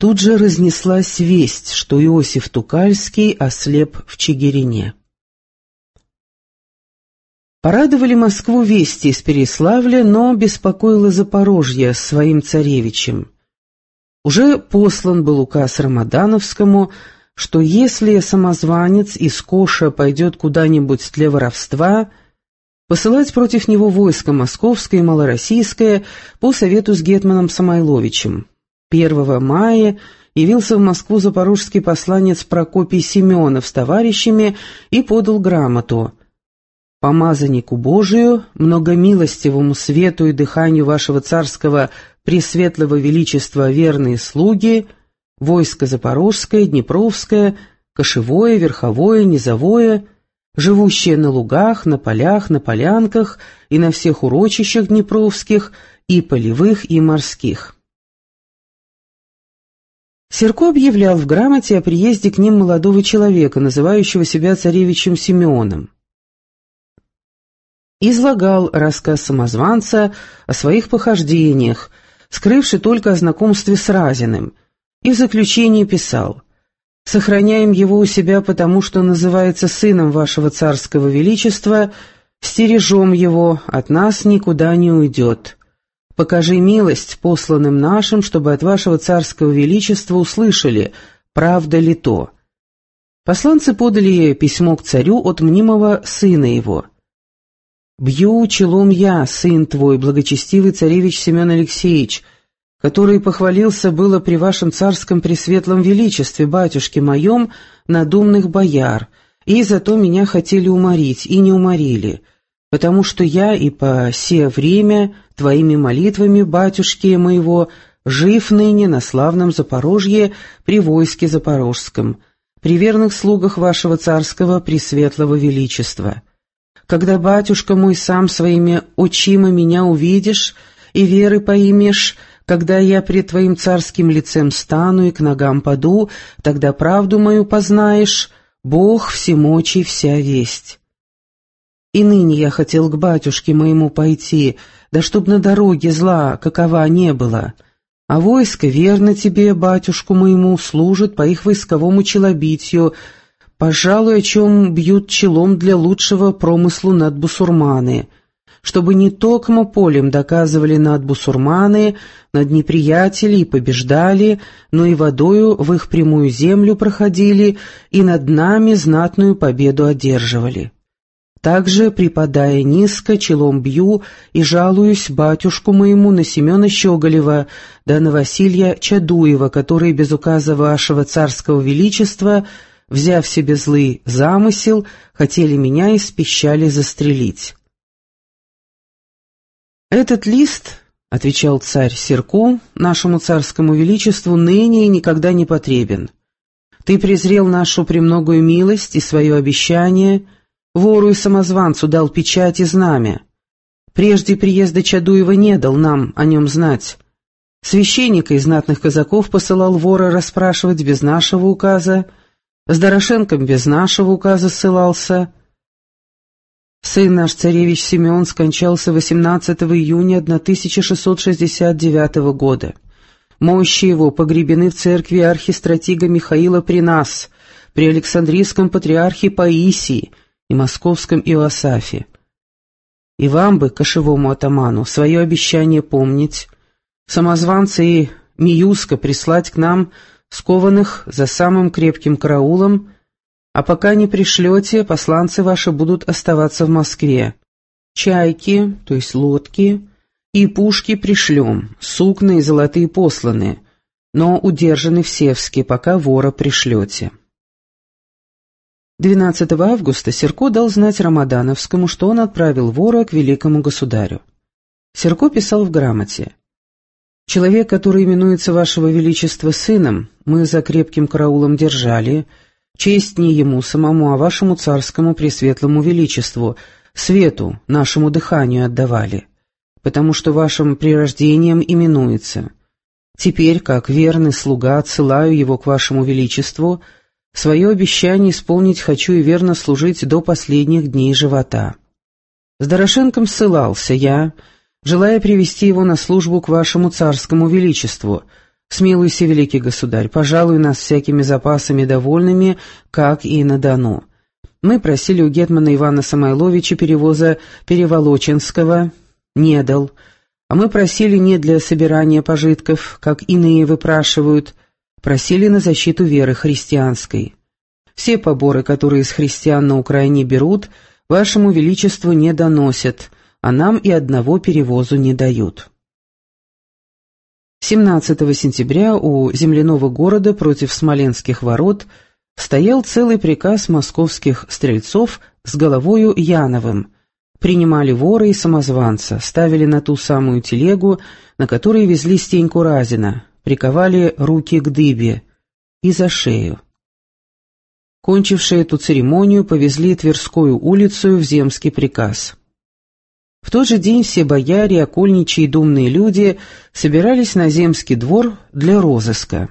тут же разнеслась весть, что Иосиф Тукальский ослеп в Чигирине. Порадовали Москву вести из Переславля, но беспокоило Запорожье с своим царевичем. Уже послан был указ Рамадановскому, что если самозванец из Коша пойдет куда-нибудь для воровства, посылать против него войско московское и малороссийское по совету с гетманом Самойловичем. 1 мая явился в Москву запорожский посланец Прокопий Семенов с товарищами и подал грамоту: «Помазаннику Божию, многомилостивому свету и дыханию вашего царского пресветлого величества верные слуги, войско Запорожское, Днепровское, Кошевое, Верховое, Низовое, живущее на лугах, на полях, на полянках и на всех урочищах днепровских, и полевых, и морских». Серко объявлял в грамоте о приезде к ним молодого человека, называющего себя царевичем Симеоном. Излагал рассказ самозванца о своих похождениях, скрывший только о знакомстве с Разиным, и в заключении писал: «Сохраняем его у себя, потому что называется сыном вашего царского величества, стережем его, от нас никуда не уйдет. Покажи милость посланным нашим, чтобы от вашего царского величества услышали, правда ли то». Посланцы подали письмо к царю от мнимого сына его: «Бью челом я, сын твой, благочестивый царевич Семен Алексеевич, который похвалился было при вашем царском пресветлом величестве, батюшке моем, над умных бояр, и зато меня хотели уморить, и не уморили, потому что я и по сие время твоими молитвами, батюшки моего, жив ныне на славном Запорожье при войске запорожском, при верных слугах вашего царского пресветлого величества. Когда, батюшка мой, сам своими очима меня увидишь и веры поимешь, когда я пред твоим царским лицем стану и к ногам паду, тогда правду мою познаешь, Бог всемочий вся весть. И ныне я хотел к батюшке моему пойти, да чтоб на дороге зла какова не было, а войско верно тебе, батюшку моему, служит по их войсковому челобитию, пожалуй, о чем бьют челом для лучшего промыслу над бусурманы, чтобы не токмо полем доказывали над бусурманы, над неприятелей и побеждали, но и водою в их прямую землю проходили и над нами знатную победу одерживали. Также, припадая низко, челом бью и жалуюсь батюшку моему на Семена Щеголева, да на Василия Чадуева, которые без указа вашего царского величества, взяв себе злый замысел, хотели меня из пищали застрелить». «Этот лист, — отвечал царь Серко, — нашему царскому величеству ныне и никогда не потребен. Ты презрел нашу премногую милость и свое обещание, вору и самозванцу дал печать и знамя. Прежде приезда Чадуева не дал нам о нем знать. Священника из знатных казаков посылал вора расспрашивать без нашего указа, с Дорошенком без нашего указа ссылался. Сын наш, царевич Симеон, скончался 18 июня 1669 года. Мощи его погребены в церкви архистратига Михаила при нас, при Александрийском патриархе Паисии и московском Иоасафе. И вам бы, кошевому атаману, свое обещание помнить, самозванца и Миюска прислать к нам, скованных за самым крепким караулом, а пока не пришлете, посланцы ваши будут оставаться в Москве. Чайки, то есть лодки, и пушки пришлем, сукна и золотые посланы, но удержаны в Севске, пока вора пришлете». 12 августа Серко дал знать Рамадановскому, что он отправил вора к великому государю. Серко писал в грамоте: «Человек, который именуется вашего величества сыном, мы за крепким караулом держали, честь не ему самому, а вашему царскому пресветлому величеству, свету, нашему дыханию отдавали, потому что вашим прирождением именуется. Теперь, как верный слуга, отсылаю его к вашему величеству, свое обещание исполнить хочу и верно служить до последних дней живота. С Дорошенком ссылался я, желая привести его на службу к вашему царскому величеству, «Смилуйся, великий государь, пожалуй нас всякими запасами довольными, как и на Дону. Мы просили у гетмана Ивана Самойловича перевоза Переволоченского, не дал, а мы просили не для собирания пожитков, как иные выпрашивают, просили на защиту веры христианской. Все поборы, которые с христиан на Украине берут, вашему величеству не доносят, а нам и одного перевозу не дают». 17 сентября у земляного города против Смоленских ворот стоял целый приказ московских стрельцов с головою Яновым. Принимали вора и самозванца, ставили на ту самую телегу, на которой везли Стеньку Разина, приковали руки к дыбе и за шею. Кончившие эту церемонию, повезли Тверскую улицу в земский приказ. В тот же день все бояре, окольничьи и думные люди собирались на земский двор для розыска.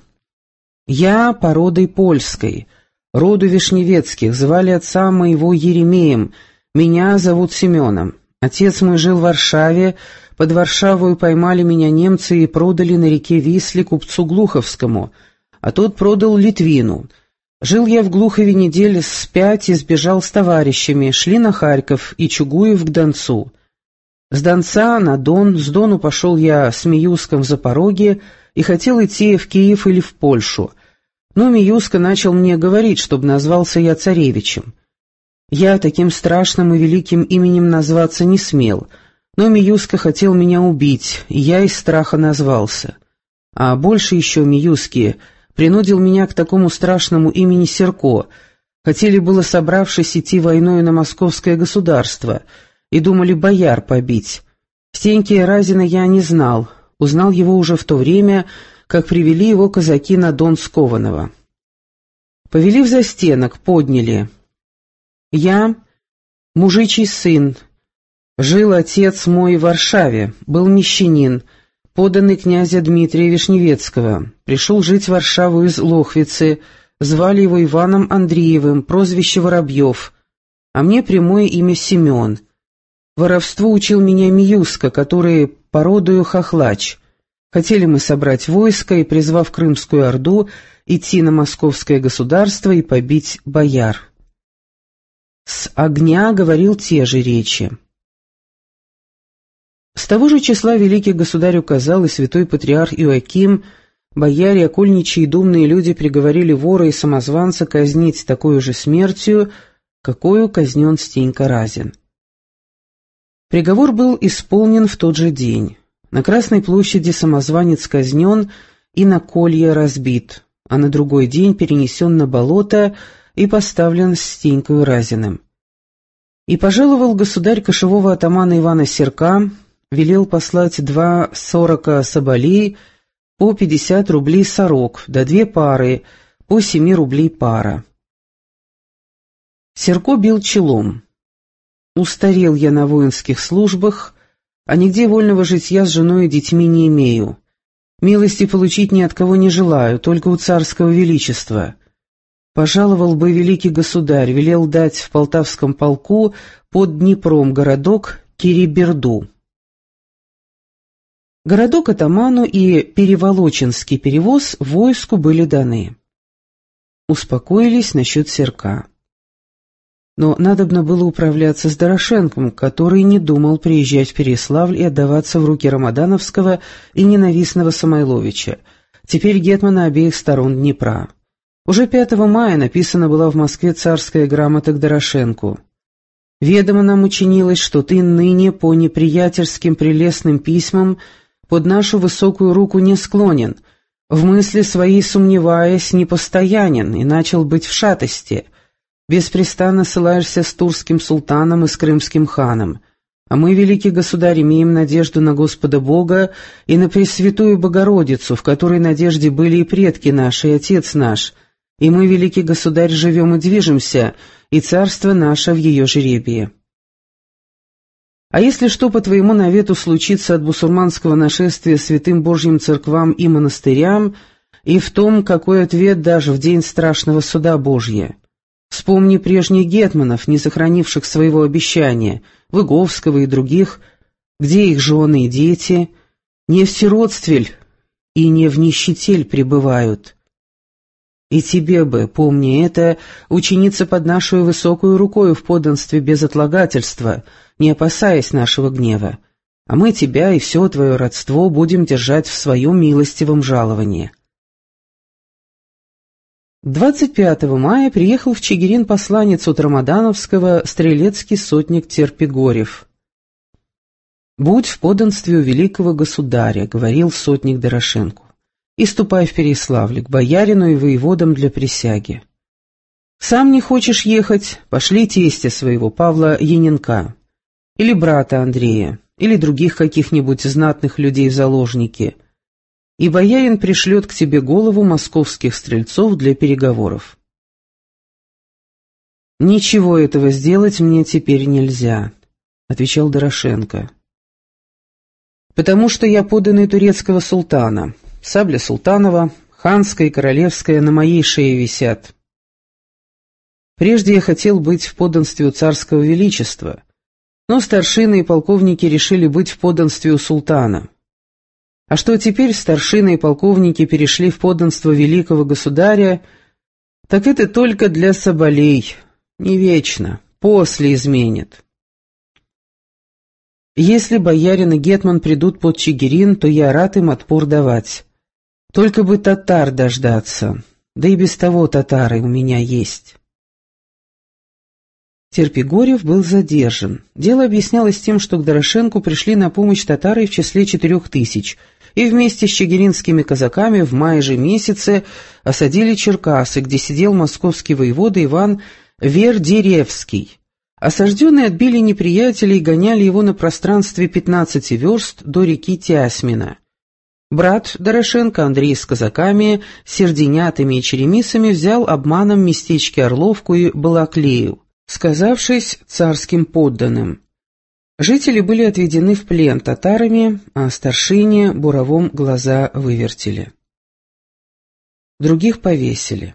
Я породой польской, роду Вишневецких, звали отца моего Еремеем, меня зовут Семеном. Отец мой жил в Варшаве, под Варшавою поймали меня немцы и продали на реке Висле купцу Глуховскому, а тот продал Литвину. Жил я в Глухове недель с 5 и сбежал с товарищами, шли на Харьков и Чугуев к Донцу. С Донца на Дон, с Дону пошел я с Миюском в Запорожье и хотел идти в Киев или в Польшу, но Миюска начал мне говорить, чтобы назвался я царевичем. Я таким страшным и великим именем назваться не смел, но Миюска хотел меня убить, и я из страха назвался. А больше еще Миюски принудил меня к такому страшному имени Серко. Хотели было, собравшись, идти войною на московское государство, и думали бояр побить. Стеньки Разина я не знал, узнал его уже в то время, как привели его казаки на Дон скованного. Повели в застенок, подняли. Я, мужичий сын, жил отец мой в Варшаве, был мещанин, поданный князя Дмитрия Вишневецкого, пришел жить в Варшаву из Лохвицы, звали его Иваном Андреевым, прозвище Воробьев, а мне прямое имя Семен. Воровству учил меня Миюска, который породою хохлач. Хотели мы собрать войско и, призвав Крымскую Орду, идти на московское государство и побить бояр. С огня говорил те же речи. С того же числа великий государь указал, и святой патриарх Иоаким, бояре, окольничьи и думные люди приговорили вора и самозванца казнить такой же смертью, какою казнен Стенька Разин. Приговор был исполнен в тот же день. На Красной площади самозванец казнен и на колье разбит, а на другой день перенесен на болото и поставлен с Стенькою Разиным. И пожаловал государь кошевого атамана Ивана Серка, велел послать 2 сорока соболей по 50 рублей сорок, да 2 пары по 7 рублей пара. Серко бил челом. Устарел я на воинских службах, а нигде вольного житья с женой и детьми не имею. Милости получить ни от кого не желаю, только у царского величества. Пожаловал бы великий государь, велел дать в Полтавском полку под Днепром городок Кириберду. Городок атаману и Переволоченский перевоз войску были даны. Успокоились насчет Серка. Но надобно было управляться с Дорошенком, который не думал приезжать в Переяславль и отдаваться в руки Рамадановского и ненавистного Самойловича, теперь гетмана обеих сторон Днепра. Уже 5 мая написана была в Москве царская грамота к Дорошенку. «Ведомо нам учинилось, что ты ныне по неприятельским прелестным письмам под нашу высокую руку не склонен, в мысли своей сомневаясь, непостоянен и начал быть в шатости. Беспрестанно ссылаешься с турским султаном и с крымским ханом. А мы, великий государь, имеем надежду на Господа Бога и на Пресвятую Богородицу, в которой надежде были и предки наши, и отец наш. И мы, великий государь, живем и движемся, и царство наше в ее жребии. А если что по твоему навету случится от бусурманского нашествия святым Божьим церквам и монастырям, и в том, какой ответ дашь в день страшного суда Божья? Вспомни прежних гетманов, не сохранивших своего обещания, Выговского и других, где их жены и дети. Не в сиротствель и не в нищетель пребывают. И тебе бы, помни это, учениться под нашу высокую рукою в подданстве без отлагательства, не опасаясь нашего гнева, а мы тебя и все твое родство будем держать в своем милостивом жаловании». 25 мая приехал в Чигирин посланец от Рамадановского стрелецкий сотник Терпигорев. «Будь в подданстве у великого государя», — говорил сотник Дорошенку, «и ступай в Переяславль к боярину и воеводам для присяги. Сам не хочешь ехать, пошли тестя своего Павла Яненка, или брата Андрея, или других каких-нибудь знатных людей в заложники, и боярин пришлет к тебе голову московских стрельцов для переговоров». «Ничего этого сделать мне теперь нельзя», — отвечал Дорошенко, «потому что я подданный турецкого султана. Сабля Султанова, ханская и королевская на моей шее висят. Прежде я хотел быть в подданстве у царского величества, но старшины и полковники решили быть в подданстве у султана. А что теперь старшины и полковники перешли в подданство великого государя, так это только для соболей, не вечно, после изменит. Если боярин и гетман придут под Чигирин, то я рад им отпор давать. Только бы татар дождаться, да и без того татары у меня есть». Терпигорев был задержан. Дело объяснялось тем, что к Дорошенку пришли на помощь татары в числе 4000, и вместе с чигиринскими казаками в мае же месяце осадили Черкасы, где сидел московский воевода Иван Вердеревский. Осажденные отбили неприятелей и гоняли его на пространстве 15 верст до реки Тясмина. Брат Дорошенко Андрей с казаками, серденятами и черемисами взял обманом местечки Орловку и Балаклею, сказавшись царским подданным. Жители были отведены в плен татарами, а старшине Буровом глаза вывертили. Других повесили.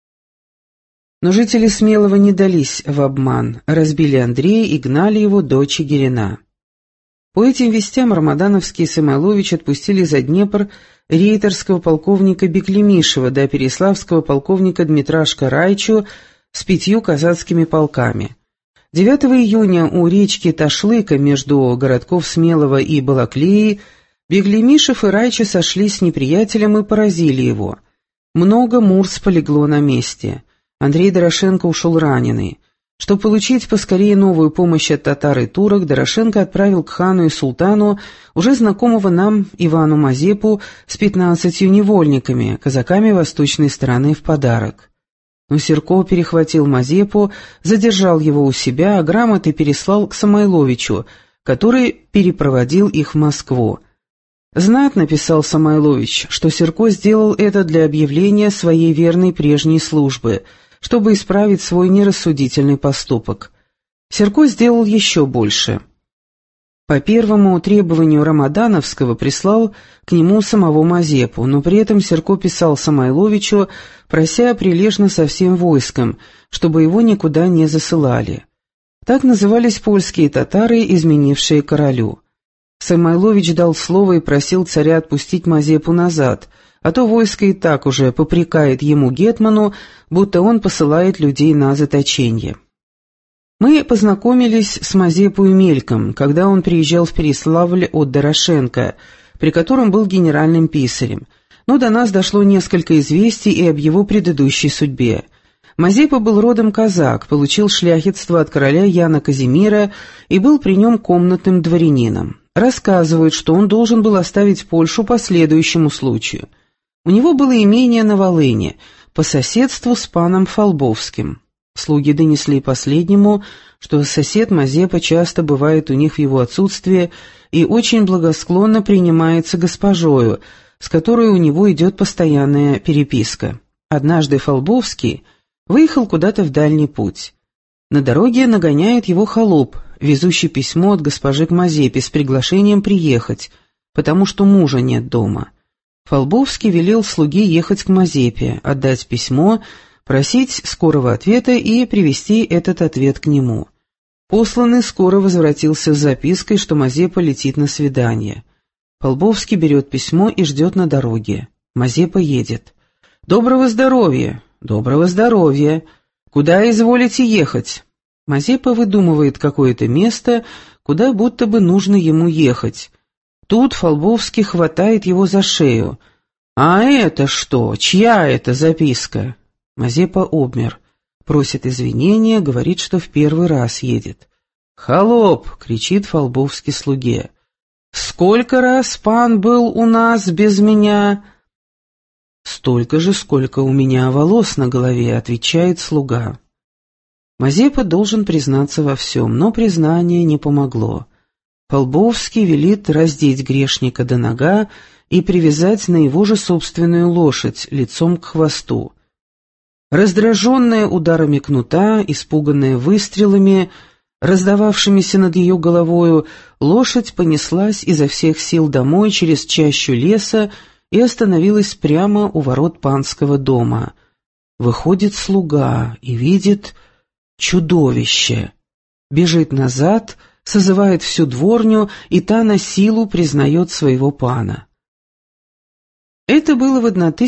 Но жители Смелого не дались в обман, разбили Андрея и гнали его до Чигирина. По этим вестям Рамадановский и Самойлович отпустили за Днепр рейтерского полковника Беклемишева до переяславского полковника Дмитрашка Райчу с 5 казацкими полками. 9 июня у речки Ташлыка между городков Смелого и Балаклеи Беклемишев и Райча сошлись с неприятелем и поразили его. Много мурс полегло на месте. Андрей Дорошенко ушел раненый. Чтобы получить поскорее новую помощь от татар и турок, Дорошенко отправил к хану и султану уже знакомого нам Ивану Мазепу с 15 невольниками, казаками восточной стороны в подарок. Но Серко перехватил Мазепу, задержал его у себя, а грамоты переслал к Самойловичу, который перепроводил их в Москву. Знатно писал Самойлович, что Серко сделал это для объявления своей верной прежней службы, чтобы исправить свой нерассудительный поступок. Серко сделал еще больше. По первому требованию Рамадановского прислал к нему самого Мазепу, но при этом Серко писал Самойловичу, прося прилежно со всем войском, чтобы его никуда не засылали. Так назывались польские татары, изменившие королю. Самойлович дал слово и просил царя отпустить Мазепу назад, а то войско и так уже попрекает ему гетману, будто он посылает людей на заточение. Мы познакомились с Мазепой мельком, когда он приезжал в Переяславль от Дорошенко, при котором был генеральным писарем, но до нас дошло несколько известий и об его предыдущей судьбе. Мазепа был родом казак, получил шляхетство от короля Яна Казимира и был при нем комнатным дворянином. Рассказывают, что он должен был оставить Польшу по следующему случаю. У него было имение на Волыне, по соседству с паном Фолбовским. Слуги донесли последнему, что сосед Мазепа часто бывает у них в его отсутствие и очень благосклонно принимается госпожою, с которой у него идет постоянная переписка. Однажды Фолбовский выехал куда-то в дальний путь. На дороге нагоняет его холоп, везущий письмо от госпожи к Мазепе с приглашением приехать, потому что мужа нет дома. Фолбовский велел слуге ехать к Мазепе, отдать письмо, просить скорого ответа и привести этот ответ к нему. Посланный скоро возвратился с запиской, что Мазепа летит на свидание. Полбовский берет письмо и ждет на дороге. Мазепа едет. «Доброго здоровья! Доброго здоровья! Куда изволите ехать?» Мазепа выдумывает какое-то место, куда будто бы нужно ему ехать. Тут Фолбовский хватает его за шею. «А это что? Чья это записка?» Мазепа обмер. Просит извинения, говорит, что в первый раз едет. «Холоп!» — кричит Фолбовский слуге. «Сколько раз пан был у нас без меня?» «Столько же, сколько у меня волос на голове», — отвечает слуга. Мазепа должен признаться во всем, но признание не помогло. Фолбовский велит раздеть грешника до нога и привязать на его же собственную лошадь, лицом к хвосту. Раздраженная ударами кнута, испуганная выстрелами, раздававшимися над ее головою, лошадь понеслась изо всех сил домой через чащу леса и остановилась прямо у ворот панского дома. Выходит слуга и видит чудовище. Бежит назад, созывает всю дворню, и та на силу признает своего пана. Это было в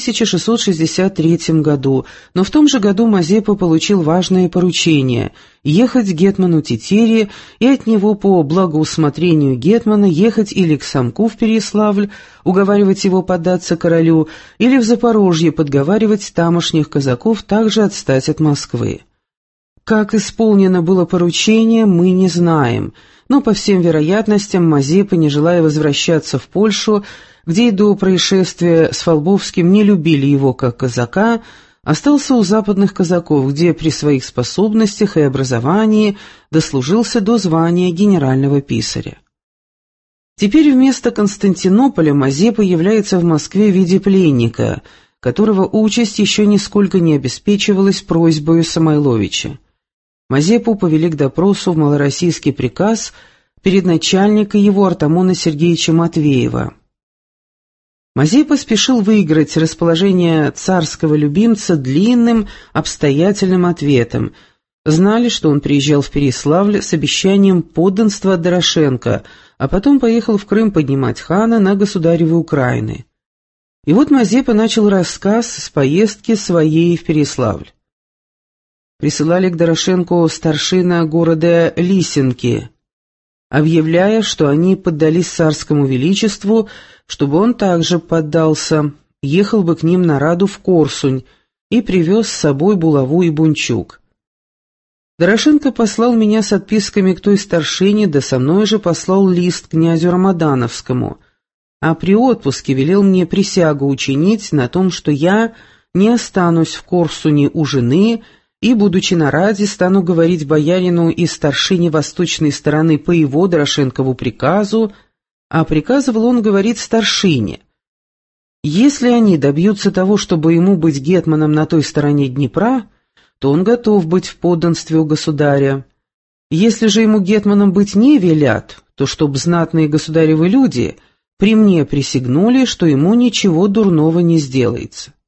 1663 году, но в том же году Мазепа получил важное поручение – ехать к гетману Тетере и от него по благоусмотрению гетмана ехать или к самку в Переяславль, уговаривать его поддаться королю, или в Запорожье подговаривать тамошних казаков также отстать от Москвы. Как исполнено было поручение, мы не знаем, но по всем вероятностям Мазепа, не желая возвращаться в Польшу, где и до происшествия с Фолбовским не любили его как казака, остался у западных казаков, где при своих способностях и образовании дослужился до звания генерального писаря. Теперь вместо Константинополя Мазепа является в Москве в виде пленника, которого участь еще нисколько не обеспечивалась просьбою Самойловича. Мазепу повели к допросу в малороссийский приказ перед начальником его Артамона Сергеевича Матвеева. Мазепа спешил выиграть расположение царского любимца длинным, обстоятельным ответом. Знали, что он приезжал в Переяславль с обещанием подданства от Дорошенко, а потом поехал в Крым поднимать хана на государевы Украины. И вот Мазепа начал рассказ с поездки своей в Переяславль. Присылали к Дорошенко старшина города Лисенки, объявляя, что они поддались царскому величеству, чтобы он также поддался, ехал бы к ним на раду в Корсунь и привез с собой булаву и бунчук. Дорошенко послал меня с отписками к той старшине, да со мной же послал лист князю Рамадановскому, а при отпуске велел мне присягу учинить на том, что я не останусь в Корсуне у жены и, будучи на раде, стану говорить боярину и старшине восточной стороны по его Дорошенкову приказу, а приказывал он говорить старшине. Если они добьются того, чтобы ему быть гетманом на той стороне Днепра, то он готов быть в подданстве у государя. Если же ему гетманом быть не велят, то чтоб знатные государевы люди при мне присягнули, что ему ничего дурного не сделается.